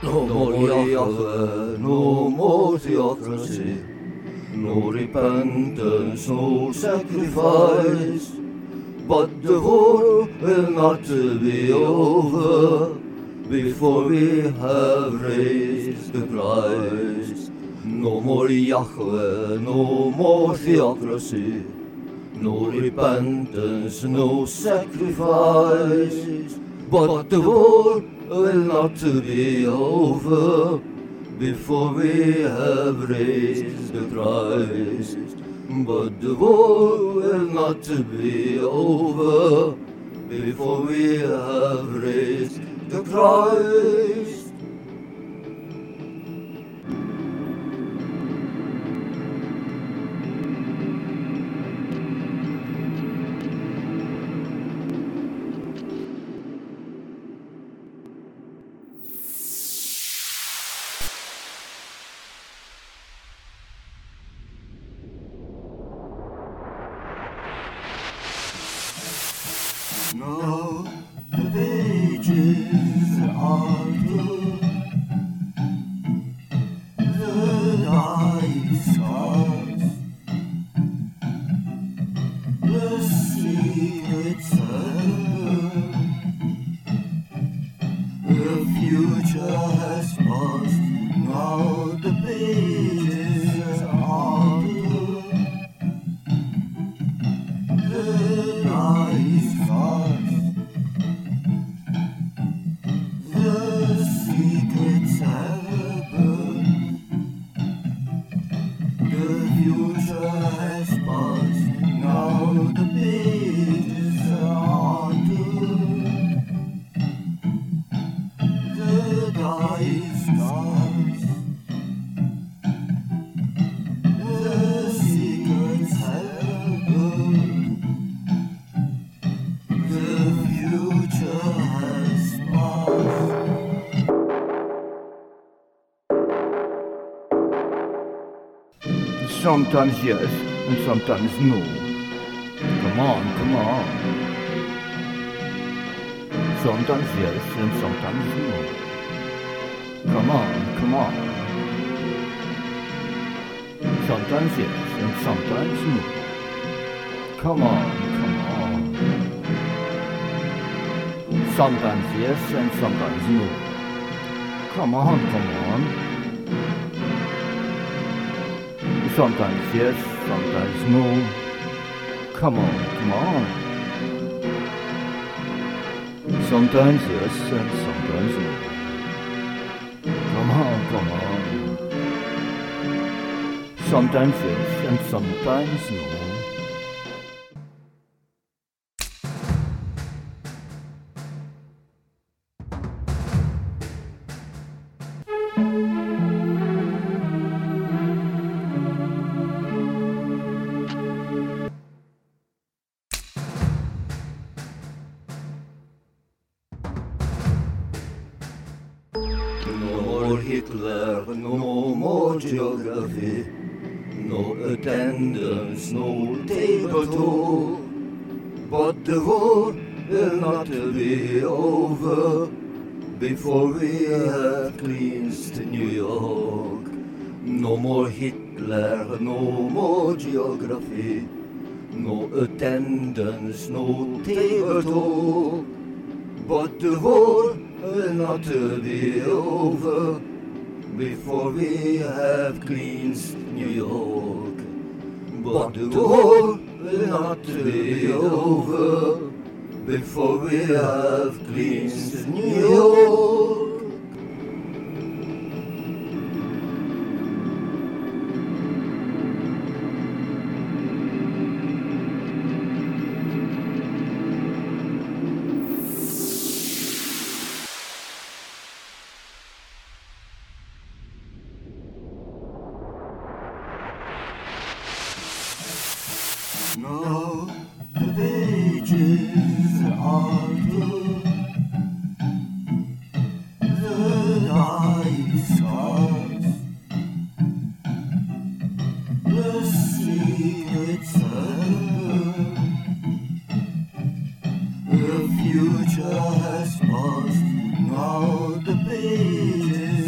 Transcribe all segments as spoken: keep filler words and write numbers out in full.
No more Yahweh, no more theocracy, no repentance, no sacrifice. But the war will not be over before we have raised the Christ. No more Yahweh, no more theocracy, no repentance, no sacrifice. But the war will not be over before we have raised the Christ. But the war will not be over before we have raised the Christ. Now the pages are blue, the dice cast, the secrets are, the future has passed. Now the pages are blue, the dice cast. The secrets have burned. The future has passed. Now the pages are turned. The dice cast. The secrets have burned. The future has passed. Sometimes yes, and sometimes no. Come on, come on. Sometimes yes, and sometimes no. Come on, come on. Sometimes yes, and sometimes no. Come on, come on. Sometimes yes, and sometimes no. Come on, come on. Sometimes yes, sometimes no. Come on, come on. Sometimes yes, and sometimes no. Come on, come on. Sometimes yes, and sometimes no. No more Hitler, no more geography, no attendance, no table talk. But the war will not be over before we have cleansed New York. No more Hitler, no more geography, no attendance, no table talk. But the war will not be over before we have cleansed New York. But the war will not be over before we have cleansed New York. Now the pages are blue, the dice cast, the secrets are, the future has passed. Now the pages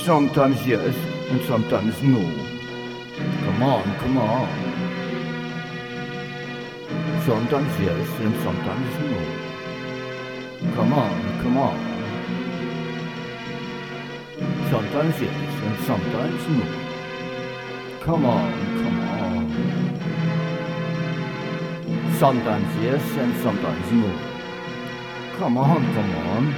sometimes yes and sometimes no. Come on, come on. Sometimes yes and sometimes no. Come on, come on. Sometimes yes and sometimes no. Come on, come on. Sometimes yes and sometimes no. Come on, come on.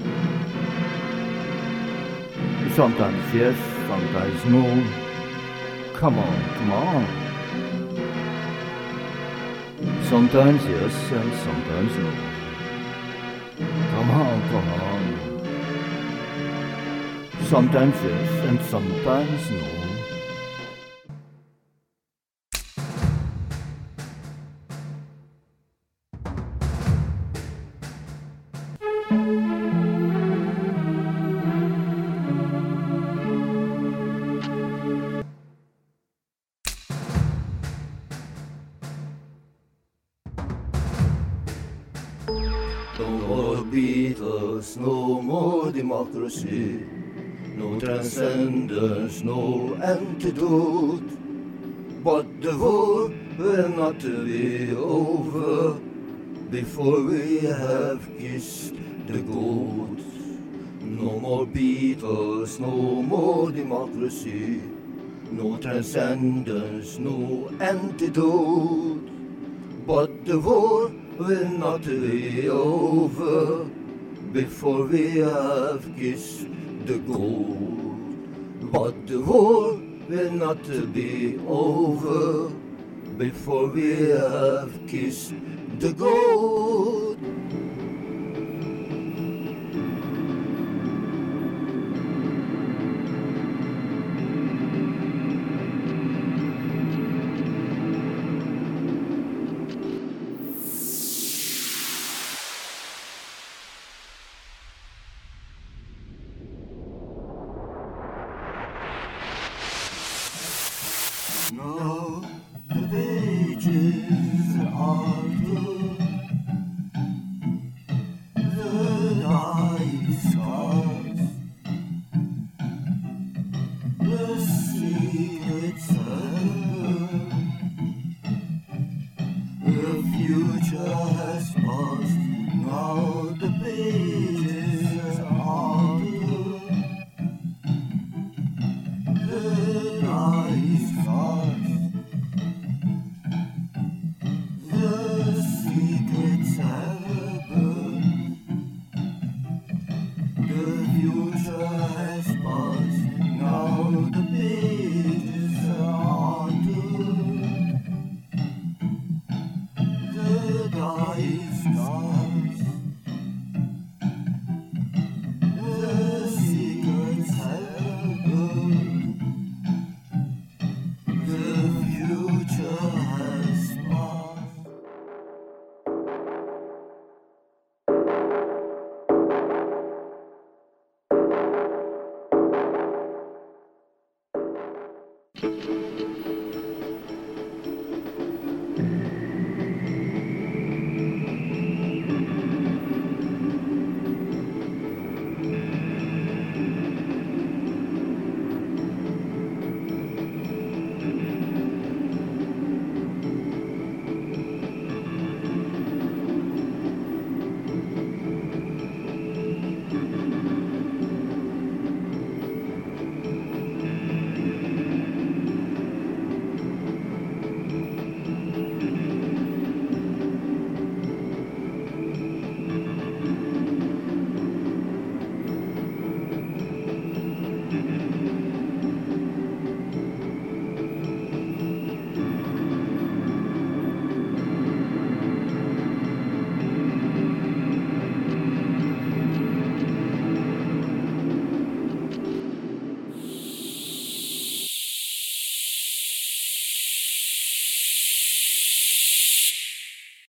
Sometimes yes, sometimes no. Come on, come on. Sometimes yes and sometimes no. Come on, come on. Sometimes yes and sometimes no. No more Beatles, no more democracy, no transcendence, no antidote. But the war will not be over before we have kissed the goat. No more Beatles, no more democracy, no transcendence, no antidote. But the war will not be over before we have kissed the gold. But the war will not be over before we have kissed the gold. Now the pages are blue, the night scars, the secrets ever. The future has passed, now the pages are blue, the night scars. Secrets have burned. The future has passed. Now the pages are turned. The die is gone.